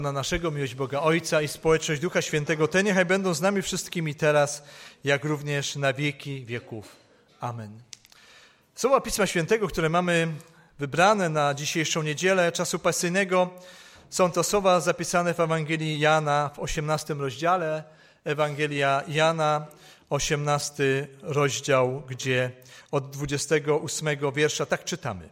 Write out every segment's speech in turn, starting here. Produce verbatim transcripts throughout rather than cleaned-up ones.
Na naszego miłość Boga Ojca i społeczność Ducha Świętego, te niechaj będą z nami wszystkimi teraz, jak również na wieki wieków. Amen. Słowa Pisma Świętego, które mamy wybrane na dzisiejszą niedzielę czasu pasyjnego, są to słowa zapisane w Ewangelii Jana w osiemnastym rozdziale. Ewangelia Jana, osiemnasty rozdział, gdzie od dwudziestego ósmego wiersza tak czytamy.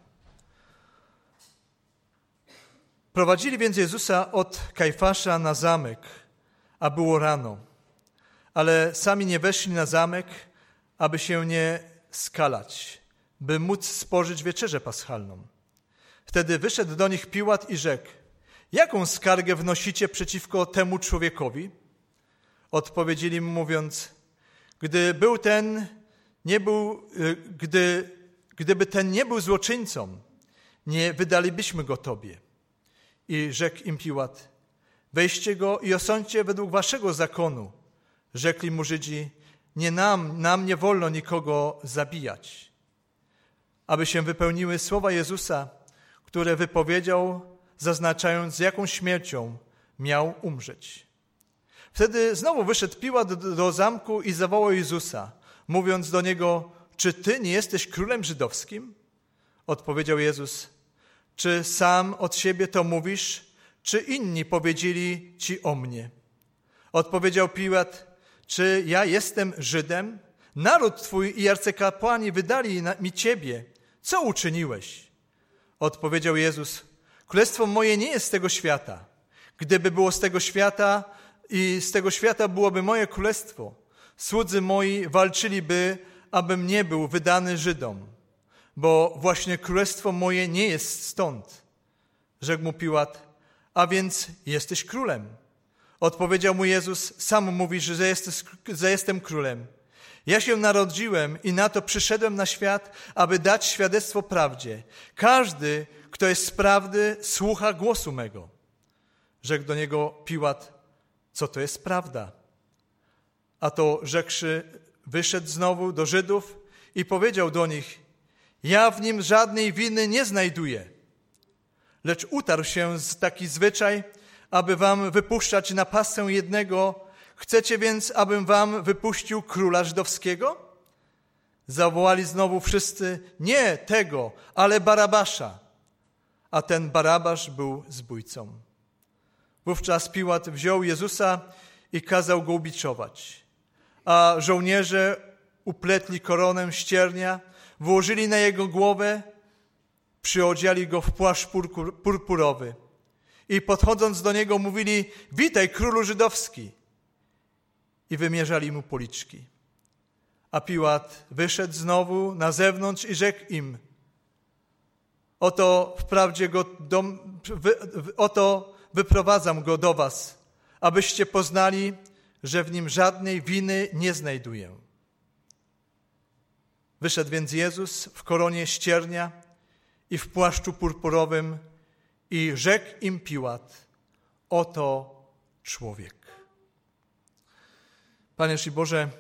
Prowadzili więc Jezusa od Kajfasza na zamek, a było rano, ale sami nie weszli na zamek, aby się nie skalać, by móc spożyć wieczerzę paschalną. Wtedy wyszedł do nich Piłat i rzekł: jaką skargę wnosicie przeciwko temu człowiekowi? Odpowiedzieli mu mówiąc: gdy był ten, nie był, gdy, gdyby ten nie był złoczyńcą, nie wydalibyśmy go Tobie. I rzekł im Piłat: weźcie go i osądźcie według waszego zakonu. Rzekli mu Żydzi: nie nam, nam nie wolno nikogo zabijać. Aby się wypełniły słowa Jezusa, które wypowiedział, zaznaczając, z jaką śmiercią miał umrzeć. Wtedy znowu wyszedł Piłat do, do zamku i zawołał Jezusa, mówiąc do niego: czy ty nie jesteś królem żydowskim? Odpowiedział Jezus: czy sam od siebie to mówisz, czy inni powiedzieli ci o mnie? Odpowiedział Piłat: czy ja jestem Żydem? Naród twój i arcykapłani wydali mi ciebie. Co uczyniłeś? Odpowiedział Jezus: królestwo moje nie jest z tego świata. Gdyby było z tego świata i z tego świata byłoby moje królestwo, słudzy moi walczyliby, abym nie był wydany Żydom. Bo właśnie królestwo moje nie jest stąd. Rzekł mu Piłat: a więc jesteś królem. Odpowiedział mu Jezus: sam mówisz, że, jesteś, że jestem królem. Ja się narodziłem i na to przyszedłem na świat, aby dać świadectwo prawdzie. Każdy, kto jest z prawdy, słucha głosu mego. Rzekł do niego Piłat: co to jest prawda? A to rzekłszy, wyszedł znowu do Żydów i powiedział do nich: ja w nim żadnej winy nie znajduję. Lecz utarł się z taki zwyczaj, aby wam wypuszczać na pasę jednego. Chcecie więc, abym wam wypuścił króla żydowskiego? Zawołali znowu wszyscy: nie tego, ale Barabasza. A ten Barabasz był zbójcą. Wówczas Piłat wziął Jezusa i kazał go ubiczować. A żołnierze upletli koronę ściernia, włożyli na jego głowę, przyodziali go w płaszcz purpurowy i podchodząc do niego mówili: witaj, królu żydowski! I wymierzali mu policzki. A Piłat wyszedł znowu na zewnątrz i rzekł im: oto wprawdzie go do, wy, oto wyprowadzam go do was, abyście poznali, że w nim żadnej winy nie znajduję. Wyszedł więc Jezus w koronie ściernia i w płaszczu purpurowym i rzekł im Piłat: oto człowiek. Panie i Boże,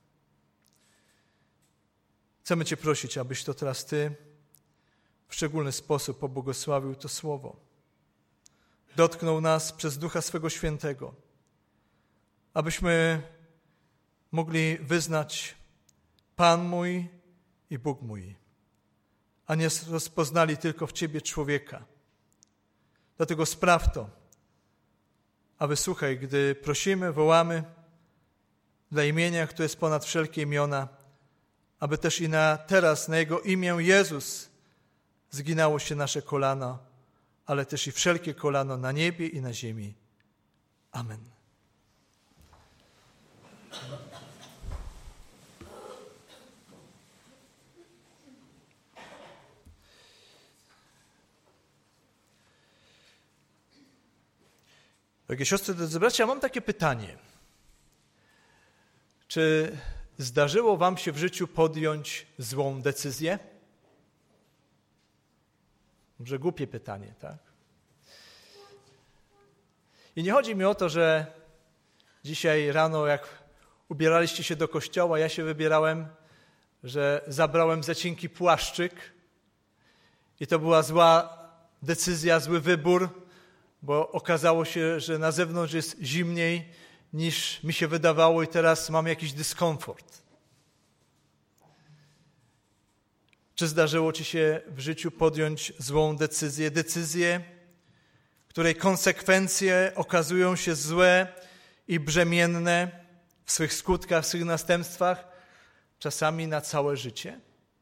chcemy Cię prosić, abyś to teraz Ty w szczególny sposób pobłogosławił to słowo. Dotknął nas przez Ducha swego Świętego, abyśmy mogli wyznać: Pan mój i Bóg mój, a nie rozpoznali tylko w Ciebie człowieka. Dlatego spraw to, a wysłuchaj, gdy prosimy, wołamy dla imienia, które jest ponad wszelkie imiona, aby też i na teraz, na Jego imię Jezus, zginało się nasze kolano, ale też i wszelkie kolano na niebie i na ziemi. Amen. Drogie siostry, drodzy bracia, mam takie pytanie. Czy zdarzyło wam się w życiu podjąć złą decyzję? Może głupie pytanie, tak? I nie chodzi mi o to, że dzisiaj rano, jak ubieraliście się do kościoła, ja się wybierałem, że zabrałem za cienki płaszczyk i to była zła decyzja, zły wybór, bo okazało się, że na zewnątrz jest zimniej niż mi się wydawało i teraz mam jakiś dyskomfort. Czy zdarzyło ci się w życiu podjąć złą decyzję? Decyzję, której konsekwencje okazują się złe i brzemienne w swych skutkach, w swych następstwach, czasami na całe życie?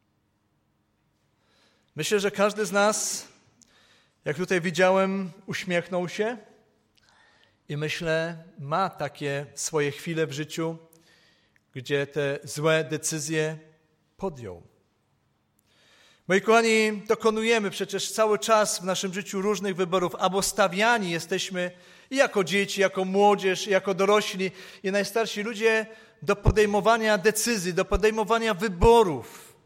Myślę, że każdy z nas, jak tutaj widziałem, uśmiechnął się i myślę, ma takie swoje chwile w życiu, gdzie te złe decyzje podjął. Moi kochani, dokonujemy przecież cały czas w naszym życiu różnych wyborów, albo stawiani jesteśmy i jako dzieci, jako młodzież, i jako dorośli i najstarsi ludzie do podejmowania decyzji, do podejmowania wyborów,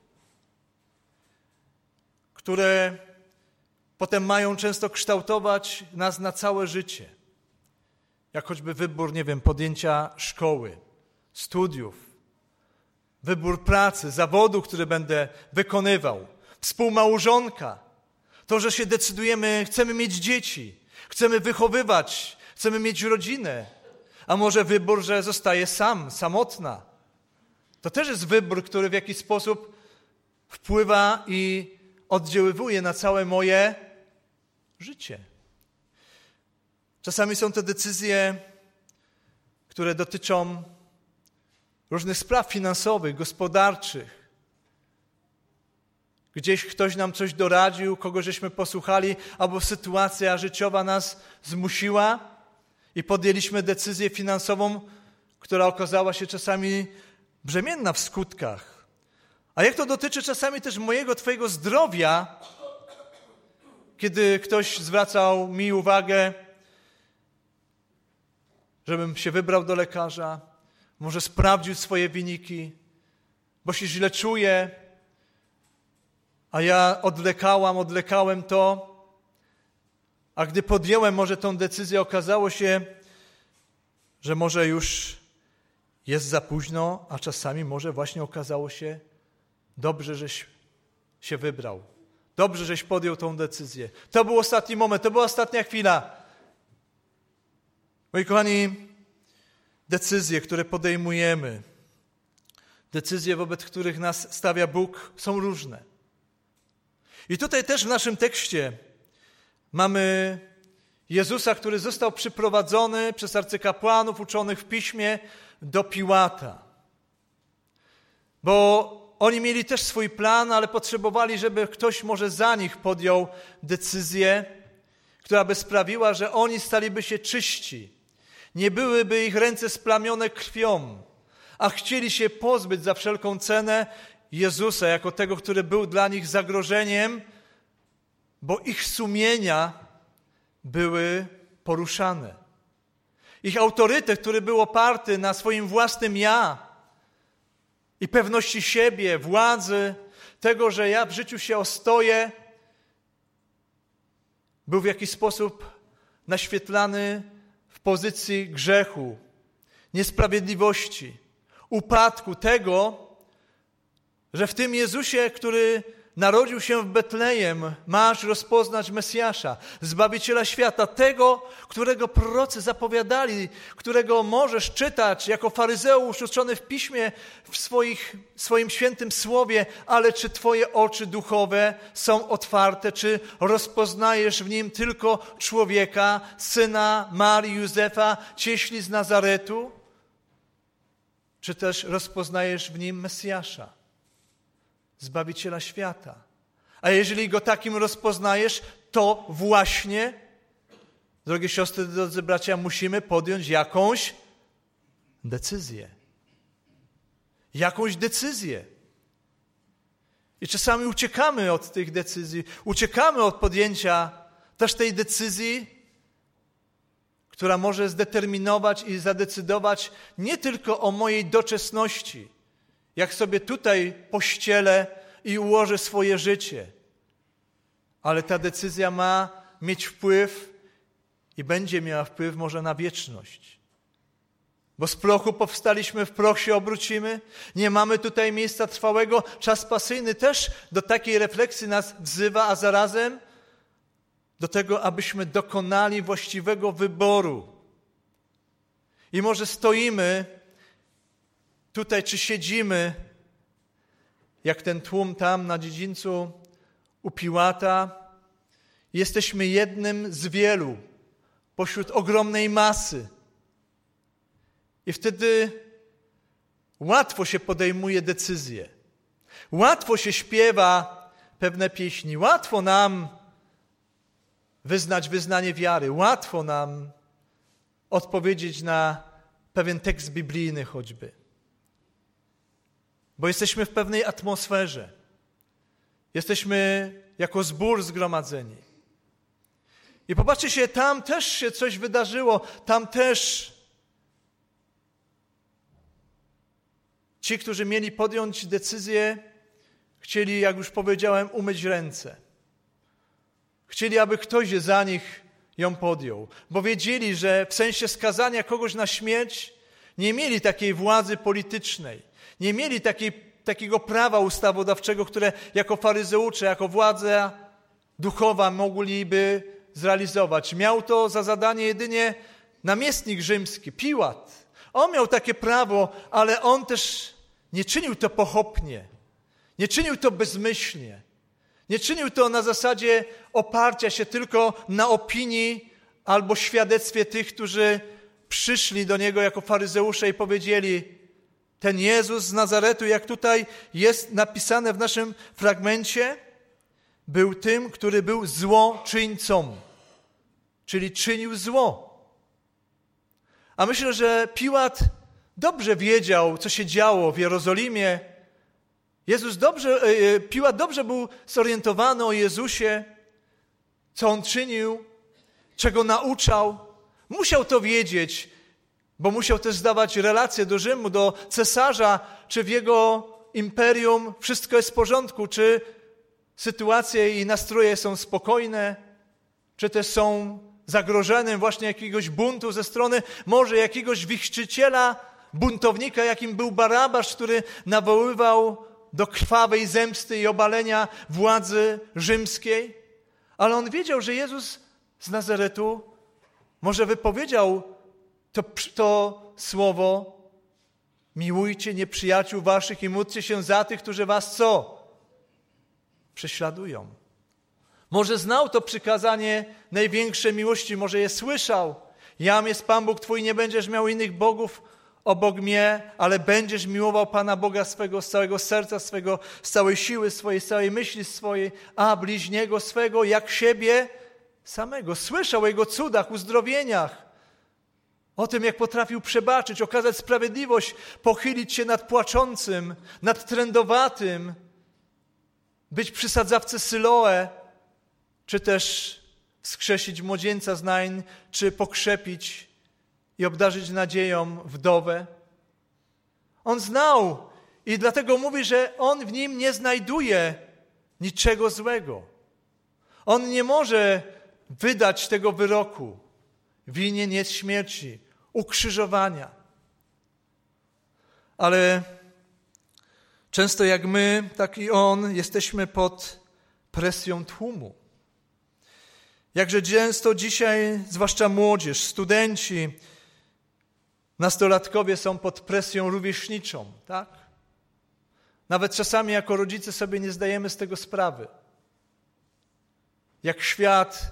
które potem mają często kształtować nas na całe życie. Jak choćby wybór, nie wiem, podjęcia szkoły, studiów, wybór pracy, zawodu, który będę wykonywał, współmałżonka, to, że się decydujemy, chcemy mieć dzieci, chcemy wychowywać, chcemy mieć rodzinę, a może wybór, że zostaję sam, samotna. To też jest wybór, który w jakiś sposób wpływa i oddziaływuje na całe moje życie. Czasami są to decyzje, które dotyczą różnych spraw finansowych, gospodarczych. Gdzieś ktoś nam coś doradził, kogo żeśmy posłuchali, albo sytuacja życiowa nas zmusiła i podjęliśmy decyzję finansową, która okazała się czasami brzemienna w skutkach. A jak to dotyczy czasami też mojego, twojego zdrowia, kiedy ktoś zwracał mi uwagę, żebym się wybrał do lekarza, może sprawdził swoje wyniki, bo się źle czuję, a ja odlekałam, odlekałem to, a gdy podjąłem może tą decyzję, okazało się, że może już jest za późno, a czasami może właśnie okazało się, dobrze, żeś się wybrał. Dobrze, żeś podjął tą decyzję. To był ostatni moment, to była ostatnia chwila. Moi kochani, decyzje, które podejmujemy, decyzje, wobec których nas stawia Bóg, są różne. I tutaj też w naszym tekście mamy Jezusa, który został przyprowadzony przez arcykapłanów uczonych w piśmie do Piłata. Bo oni mieli też swój plan, ale potrzebowali, żeby ktoś może za nich podjął decyzję, która by sprawiła, że oni staliby się czyści. Nie byłyby ich ręce splamione krwią, a chcieli się pozbyć za wszelką cenę Jezusa jako tego, który był dla nich zagrożeniem, bo ich sumienia były poruszane. Ich autorytet, który był oparty na swoim własnym ja i pewności siebie, władzy, tego, że ja w życiu się ostoję, był w jakiś sposób naświetlany w pozycji grzechu, niesprawiedliwości, upadku, tego, że w tym Jezusie, który narodził się w Betlejem, masz rozpoznać Mesjasza, Zbawiciela świata, tego, którego prorocy zapowiadali, którego możesz czytać jako faryzeusz uczony w Piśmie, w swoich, swoim świętym słowie, ale czy twoje oczy duchowe są otwarte, czy rozpoznajesz w nim tylko człowieka, syna Marii, Józefa, cieśli z Nazaretu, czy też rozpoznajesz w nim Mesjasza, Zbawiciela świata. A jeżeli go takim rozpoznajesz, to właśnie, drogie siostry, drodzy bracia, musimy podjąć jakąś decyzję. Jakąś decyzję. I czasami uciekamy od tych decyzji, uciekamy od podjęcia też tej decyzji, która może zdeterminować i zadecydować nie tylko o mojej doczesności, jak sobie tutaj pościelę i ułożę swoje życie. Ale ta decyzja ma mieć wpływ i będzie miała wpływ może na wieczność. Bo z prochu powstaliśmy, w proch się obrócimy. Nie mamy tutaj miejsca trwałego. Czas pasyjny też do takiej refleksji nas wzywa, a zarazem do tego, abyśmy dokonali właściwego wyboru. I może stoimy tutaj, czy siedzimy, jak ten tłum tam na dziedzińcu u Piłata. Jesteśmy jednym z wielu pośród ogromnej masy. I wtedy łatwo się podejmuje decyzje. Łatwo się śpiewa pewne pieśni. Łatwo nam wyznać wyznanie wiary. Łatwo nam odpowiedzieć na pewien tekst biblijny choćby. Bo jesteśmy w pewnej atmosferze. Jesteśmy jako zbór zgromadzeni. I popatrzcie się, tam też się coś wydarzyło. Tam też ci, którzy mieli podjąć decyzję, chcieli, jak już powiedziałem, umyć ręce. Chcieli, aby ktoś za nich ją podjął, bo wiedzieli, że w sensie skazania kogoś na śmierć nie mieli takiej władzy politycznej, nie mieli takiej, takiego prawa ustawodawczego, które jako faryzeucze, jako władza duchowa mogliby zrealizować. Miał to za zadanie jedynie namiestnik rzymski, Piłat. On miał takie prawo, ale on też nie czynił to pochopnie, nie czynił to bezmyślnie. Nie czynił to na zasadzie oparcia się tylko na opinii albo świadectwie tych, którzy przyszli do Niego jako faryzeusze i powiedzieli: ten Jezus z Nazaretu, jak tutaj jest napisane w naszym fragmencie, był tym, który był złoczyńcą, czyli czynił zło. A myślę, że Piłat dobrze wiedział, co się działo w Jerozolimie. Jezus dobrze, Piłat dobrze był zorientowany o Jezusie, co On czynił, czego nauczał. Musiał to wiedzieć, bo musiał też zdawać relacje do Rzymu, do cesarza, czy w jego imperium wszystko jest w porządku, czy sytuacje i nastroje są spokojne, czy też są zagrożone właśnie jakiegoś buntu ze strony może jakiegoś wichrzczyciela, buntownika, jakim był Barabasz, który nawoływał do krwawej zemsty i obalenia władzy rzymskiej. Ale on wiedział, że Jezus z Nazaretu może wypowiedział to, to słowo: miłujcie nieprzyjaciół waszych i módlcie się za tych, którzy was co? Prześladują. Może znał to przykazanie największej miłości, może je słyszał. Jam jest Pan Bóg Twój, nie będziesz miał innych bogów obok mnie, ale będziesz miłował Pana Boga swego z całego serca swego, z całej siły swojej, z całej myśli swojej, a bliźniego swego jak siebie samego. Słyszał o Jego cudach, uzdrowieniach, o tym, jak potrafił przebaczyć, okazać sprawiedliwość, pochylić się nad płaczącym, nad trędowatym, być przy sadzawce Syloe, czy też wskrzesić młodzieńca z Nain, czy pokrzepić i obdarzyć nadzieją wdowę. On znał i dlatego mówi, że on w nim nie znajduje niczego złego. On nie może wydać tego wyroku. Winien jest śmierci, ukrzyżowania. Ale często jak my, tak i on, jesteśmy pod presją tłumu. Jakże często dzisiaj, zwłaszcza młodzież, studenci, nastolatkowie są pod presją rówieśniczą, tak? Nawet czasami jako rodzice sobie nie zdajemy z tego sprawy. Jak świat,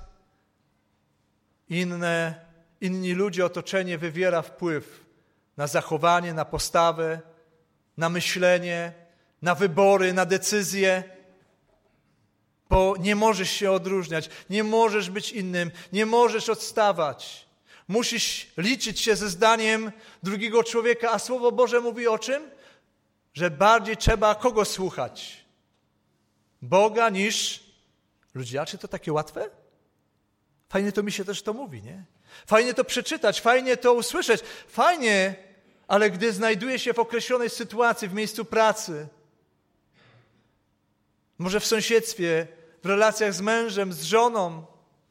inne, inni ludzie, otoczenie wywiera wpływ na zachowanie, na postawę, na myślenie, na wybory, na decyzje. Bo nie możesz się odróżniać, nie możesz być innym, nie możesz odstawać. Musisz liczyć się ze zdaniem drugiego człowieka, a Słowo Boże mówi o czym? Że bardziej trzeba kogo słuchać? Boga niż ludzi. A czy to takie łatwe? Fajnie to mi się też to mówi, nie? Fajnie to przeczytać, fajnie to usłyszeć, fajnie, ale gdy znajduję się w określonej sytuacji, w miejscu pracy, może w sąsiedztwie, w relacjach z mężem, z żoną,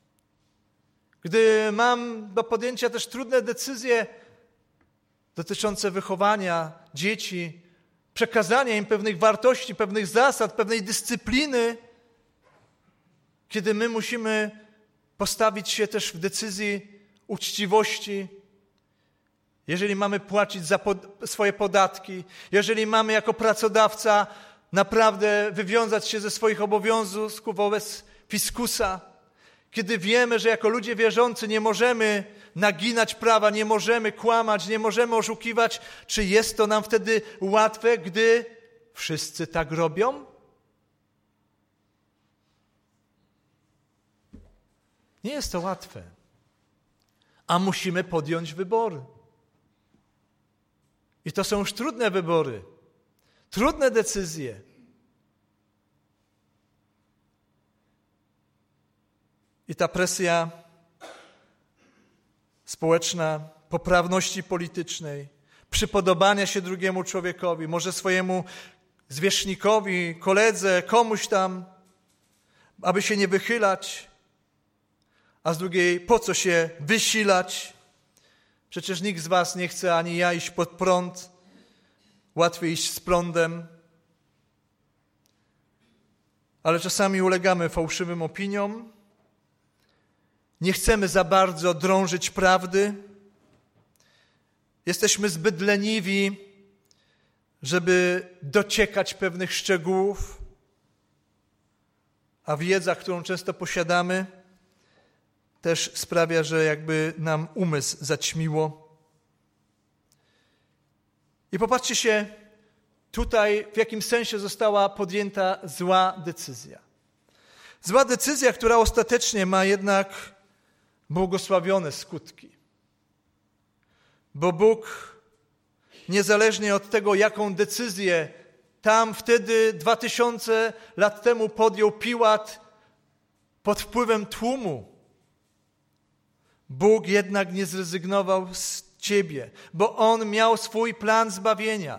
gdy mam do podjęcia też trudne decyzje dotyczące wychowania dzieci, przekazania im pewnych wartości, pewnych zasad, pewnej dyscypliny, kiedy my musimy postawić się też w decyzji uczciwości, jeżeli mamy płacić za pod, swoje podatki, jeżeli mamy jako pracodawca naprawdę wywiązać się ze swoich obowiązków wobec fiskusa, kiedy wiemy, że jako ludzie wierzący nie możemy naginać prawa, nie możemy kłamać, nie możemy oszukiwać, czy jest to nam wtedy łatwe, gdy wszyscy tak robią? Nie jest to łatwe, a musimy podjąć wybory. I to są już trudne wybory, trudne decyzje. I ta presja społeczna, poprawności politycznej, przypodobania się drugiemu człowiekowi, może swojemu zwierzchnikowi, koledze, komuś tam, aby się nie wychylać, a z drugiej, po co się wysilać? Przecież nikt z was nie chce, ani ja, iść pod prąd. Łatwiej iść z prądem. Ale czasami ulegamy fałszywym opiniom. Nie chcemy za bardzo drążyć prawdy. Jesteśmy zbyt leniwi, żeby dociekać pewnych szczegółów. A wiedza, którą często posiadamy, też sprawia, że jakby nam umysł zaćmiło. I popatrzcie się, tutaj w jakim sensie została podjęta zła decyzja. Zła decyzja, która ostatecznie ma jednak błogosławione skutki. Bo Bóg, niezależnie od tego, jaką decyzję tam wtedy dwa tysiące lat temu podjął Piłat pod wpływem tłumu, Bóg jednak nie zrezygnował z ciebie, bo On miał swój plan zbawienia.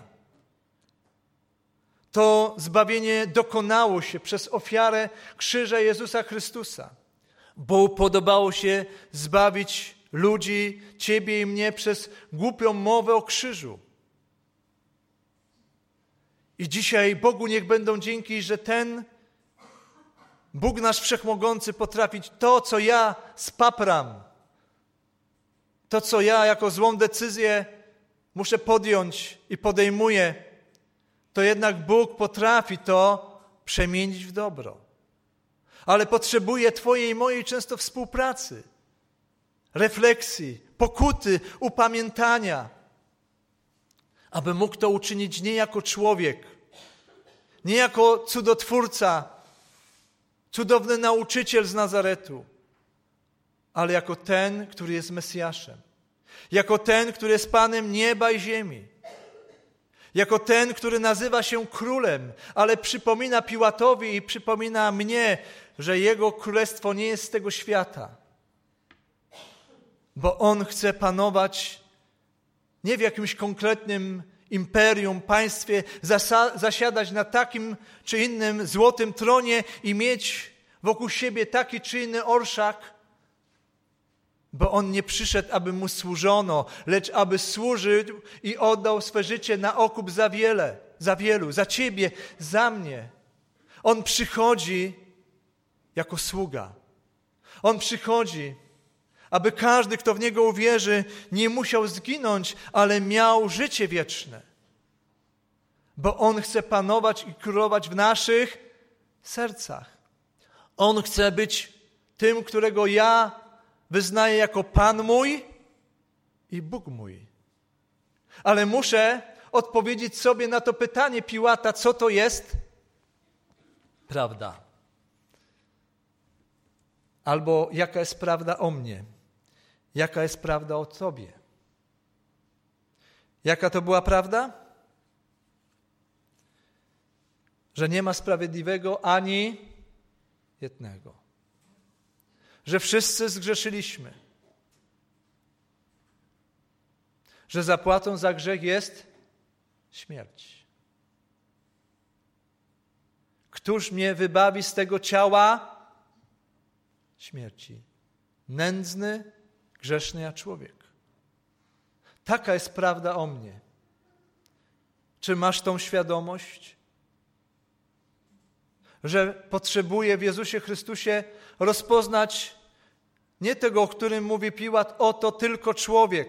To zbawienie dokonało się przez ofiarę krzyża Jezusa Chrystusa. Bo podobało się zbawić ludzi, ciebie i mnie przez głupią mowę o krzyżu. I dzisiaj Bogu niech będą dzięki, że ten Bóg nasz Wszechmogący potrafi to, co ja spapram, to, co ja jako złą decyzję muszę podjąć i podejmuję, to jednak Bóg potrafi to przemienić w dobro. Ale potrzebuje twojej i mojej często współpracy, refleksji, pokuty, upamiętania, aby mógł to uczynić nie jako człowiek, nie jako cudotwórca, cudowny nauczyciel z Nazaretu, ale jako ten, który jest Mesjaszem, jako ten, który jest Panem nieba i ziemi, jako ten, który nazywa się królem, ale przypomina Piłatowi i przypomina mnie, że jego królestwo nie jest z tego świata, bo on chce panować nie w jakimś konkretnym imperium, państwie, zasa- zasiadać na takim czy innym złotym tronie i mieć wokół siebie taki czy inny orszak, bo on nie przyszedł, aby mu służono, lecz aby służył i oddał swe życie na okup za wiele, za wielu, za ciebie, za mnie. On przychodzi jako sługa. On przychodzi, aby każdy, kto w Niego uwierzy, nie musiał zginąć, ale miał życie wieczne. Bo On chce panować i królować w naszych sercach. On chce być tym, którego ja wyznaję jako Pan mój i Bóg mój. Ale muszę odpowiedzieć sobie na to pytanie Piłata, co to jest prawda. Albo jaka jest prawda o mnie? Jaka jest prawda o tobie? Jaka to była prawda? Że nie ma sprawiedliwego ani jednego. Że wszyscy zgrzeszyliśmy. Że zapłatą za grzech jest śmierć. Któż mnie wybawi z tego ciała śmierci? Nędzny, grzeszny ja człowiek. Taka jest prawda o mnie. Czy masz tą świadomość? Że potrzebuję w Jezusie Chrystusie rozpoznać Nie tego, o którym mówi Piłat, oto tylko człowiek,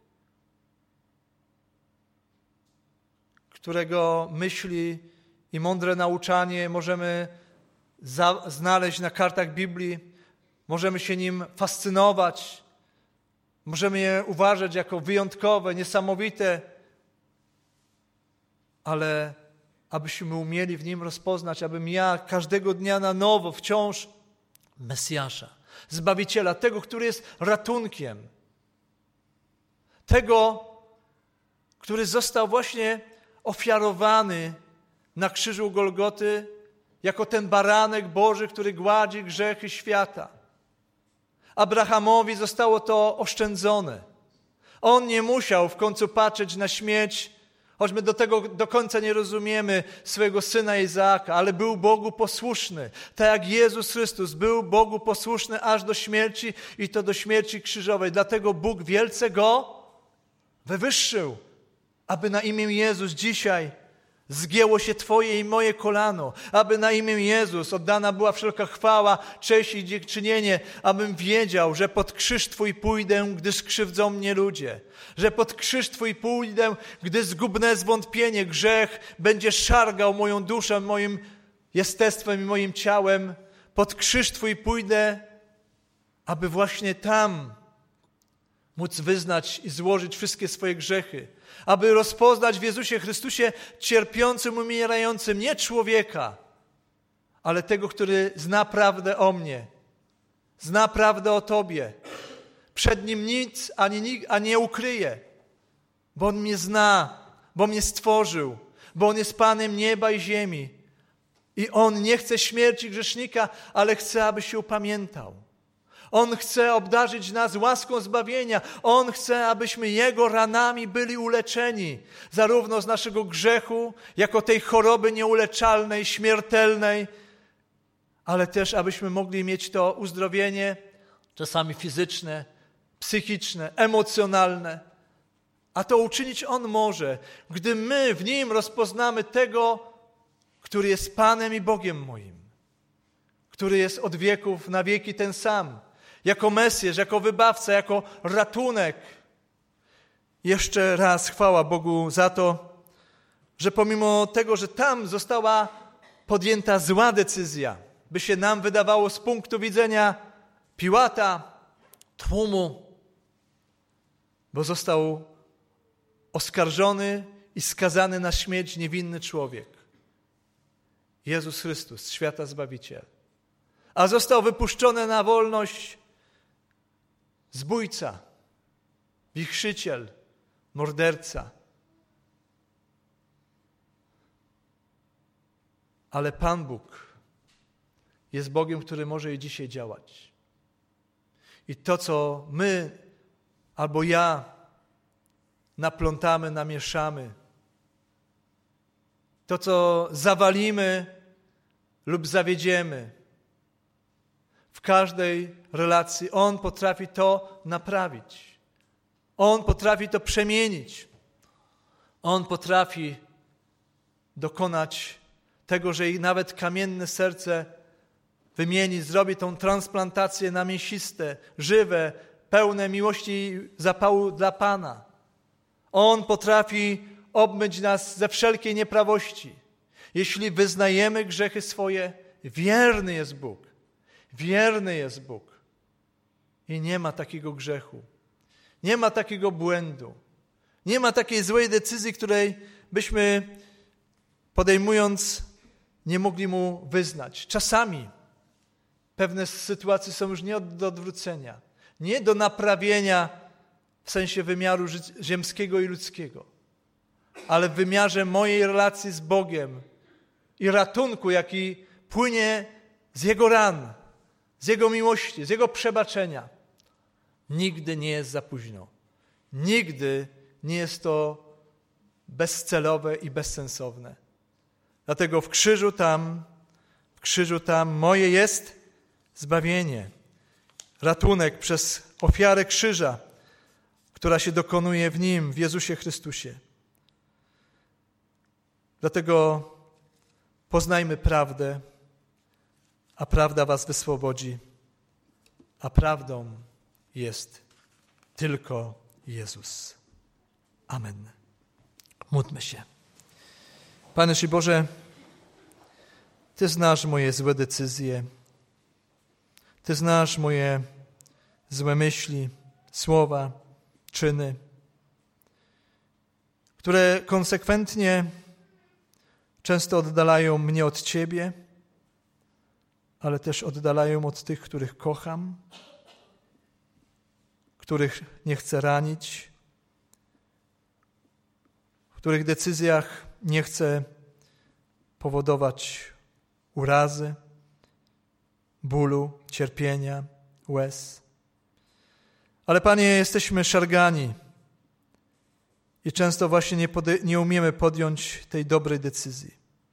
którego myśli i mądre nauczanie możemy za- znaleźć na kartach Biblii, możemy się nim fascynować, możemy je uważać jako wyjątkowe, niesamowite, ale abyśmy umieli w nim rozpoznać, abym ja każdego dnia na nowo wciąż Mesjasza, Zbawiciela, tego, który jest ratunkiem, tego, który został właśnie ofiarowany na krzyżu Golgoty jako ten baranek Boży, który gładzi grzechy świata. Abrahamowi zostało to oszczędzone. On nie musiał w końcu patrzeć na śmierć, choćby do tego do końca nie rozumiemy swojego syna Izaaka, ale był Bogu posłuszny. Tak jak Jezus Chrystus był Bogu posłuszny aż do śmierci i to do śmierci krzyżowej. Dlatego Bóg wielce go wywyższył, aby na imię Jezus dzisiaj zgięło się Twoje i moje kolano, aby na imię Jezus oddana była wszelka chwała, cześć i dziękczynienie, abym wiedział, że pod krzyż Twój pójdę, gdy skrzywdzą mnie ludzie, że pod krzyż Twój pójdę, gdy zgubne zwątpienie, grzech będzie szargał moją duszę, moim jestestwem i moim ciałem. Pod krzyż Twój pójdę, aby właśnie tam móc wyznać i złożyć wszystkie swoje grzechy, aby rozpoznać w Jezusie Chrystusie cierpiącym, umierającym nie człowieka, ale tego, który zna prawdę o mnie, zna prawdę o Tobie. Przed Nim nic ani, ani nie ukryje, bo On mnie zna, bo mnie stworzył, bo On jest Panem nieba i ziemi. I On nie chce śmierci grzesznika, ale chce, aby się upamiętał. On chce obdarzyć nas łaską zbawienia. On chce, abyśmy Jego ranami byli uleczeni. Zarówno z naszego grzechu, jako tej choroby nieuleczalnej, śmiertelnej, ale też, abyśmy mogli mieć to uzdrowienie, czasami fizyczne, psychiczne, emocjonalne. A to uczynić On może, gdy my w Nim rozpoznamy tego, który jest Panem i Bogiem moim, który jest od wieków na wieki ten sam, jako Mesjasz, jako Wybawca, jako ratunek. Jeszcze raz chwała Bogu za to, że pomimo tego, że tam została podjęta zła decyzja, by się nam wydawało z punktu widzenia Piłata, tłumu, bo został oskarżony i skazany na śmierć niewinny człowiek. Jezus Chrystus, świata Zbawiciel. A został wypuszczony na wolność zbójca, wichrzyciel, morderca. Ale Pan Bóg jest Bogiem, który może i dzisiaj działać. I to, co my albo ja naplątamy, namieszamy, to, co zawalimy lub zawiedziemy, w każdej relacji On potrafi to naprawić. On potrafi to przemienić. On potrafi dokonać tego, że i nawet kamienne serce wymieni, zrobi tą transplantację na mięsiste, żywe, pełne miłości i zapału dla Pana. On potrafi obmyć nas ze wszelkiej nieprawości. Jeśli wyznajemy grzechy swoje, wierny jest Bóg. Wierny jest Bóg. I nie ma takiego grzechu. Nie ma takiego błędu. Nie ma takiej złej decyzji, której byśmy podejmując nie mogli Mu wyznać. Czasami pewne sytuacje są już nie do odwrócenia, nie do naprawienia w sensie wymiaru ziemskiego i ludzkiego, ale w wymiarze mojej relacji z Bogiem i ratunku, jaki płynie z Jego ran, z Jego miłości, z Jego przebaczenia. Nigdy nie jest za późno. Nigdy nie jest to bezcelowe i bezsensowne. Dlatego w krzyżu tam, w krzyżu tam moje jest zbawienie. Ratunek przez ofiarę krzyża, która się dokonuje w Nim, w Jezusie Chrystusie. Dlatego poznajmy prawdę, a prawda was wyswobodzi. a prawdą jest tylko Jezus. Amen. Módlmy się. Panie Ci Boże, Ty znasz moje złe decyzje, Ty znasz moje złe myśli, słowa, czyny, które konsekwentnie często oddalają mnie od Ciebie, ale też oddalają od tych, których kocham, których nie chcę ranić, w których decyzjach nie chcę powodować urazy, bólu, cierpienia, łez. Ale Panie, jesteśmy szargani i często właśnie nie, pode- nie umiemy podjąć tej dobrej decyzji.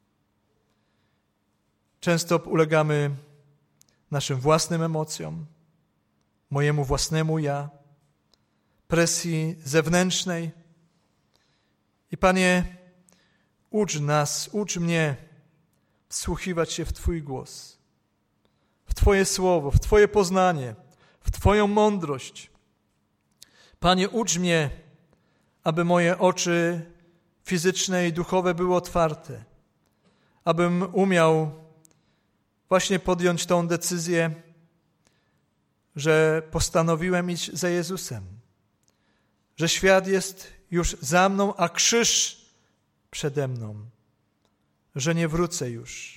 Często ulegamy naszym własnym emocjom, mojemu własnemu ja, presji zewnętrznej. I Panie, ucz nas, ucz mnie wsłuchiwać się w Twój głos, w Twoje słowo, w Twoje poznanie, w Twoją mądrość. Panie, ucz mnie, aby moje oczy fizyczne i duchowe były otwarte, abym umiał właśnie podjąć tą decyzję, że postanowiłem iść za Jezusem, że świat jest już za mną, a krzyż przede mną, że nie wrócę już,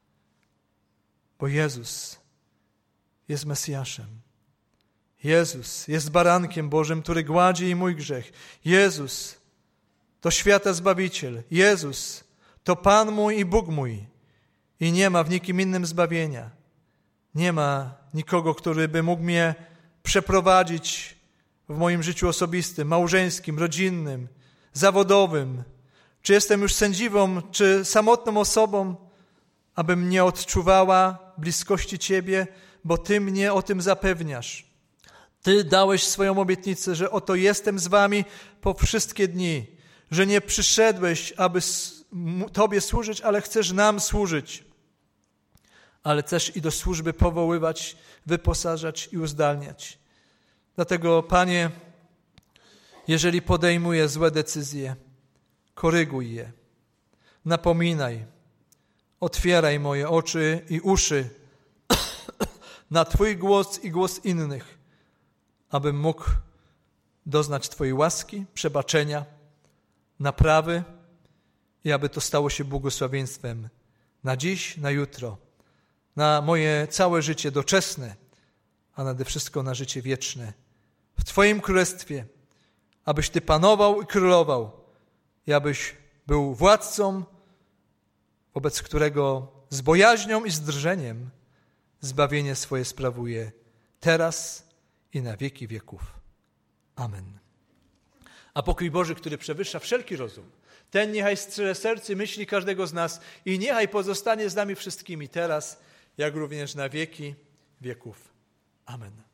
bo Jezus jest Mesjaszem. Jezus jest barankiem Bożym, który gładzi mój grzech. Jezus to świata Zbawiciel. Jezus to Pan mój i Bóg mój. I nie ma w nikim innym zbawienia. Nie ma nikogo, który by mógł mnie przeprowadzić w moim życiu osobistym, małżeńskim, rodzinnym, zawodowym. Czy jestem już sędziwą, czy samotną osobą, abym nie odczuwała bliskości Ciebie, bo Ty mnie o tym zapewniasz. Ty dałeś swoją obietnicę, że oto jestem z wami po wszystkie dni, że nie przyszedłeś, aby Tobie służyć, ale chcesz nam służyć, ale też i do służby powoływać, wyposażać i uzdalniać. Dlatego, Panie, jeżeli podejmuję złe decyzje, koryguj je, napominaj, otwieraj moje oczy i uszy na Twój głos i głos innych, abym mógł doznać Twojej łaski, przebaczenia, naprawy i aby to stało się błogosławieństwem na dziś, na jutro, na moje całe życie doczesne, a nade wszystko na życie wieczne. W Twoim Królestwie, abyś Ty panował i królował i abyś był władcą, wobec którego z bojaźnią i z drżeniem zbawienie swoje sprawuje teraz i na wieki wieków. Amen. A pokój Boży, który przewyższa wszelki rozum, ten niechaj strzeże serc i myśli każdego z nas i niechaj pozostanie z nami wszystkimi teraz, jak również na wieki wieków. Amen.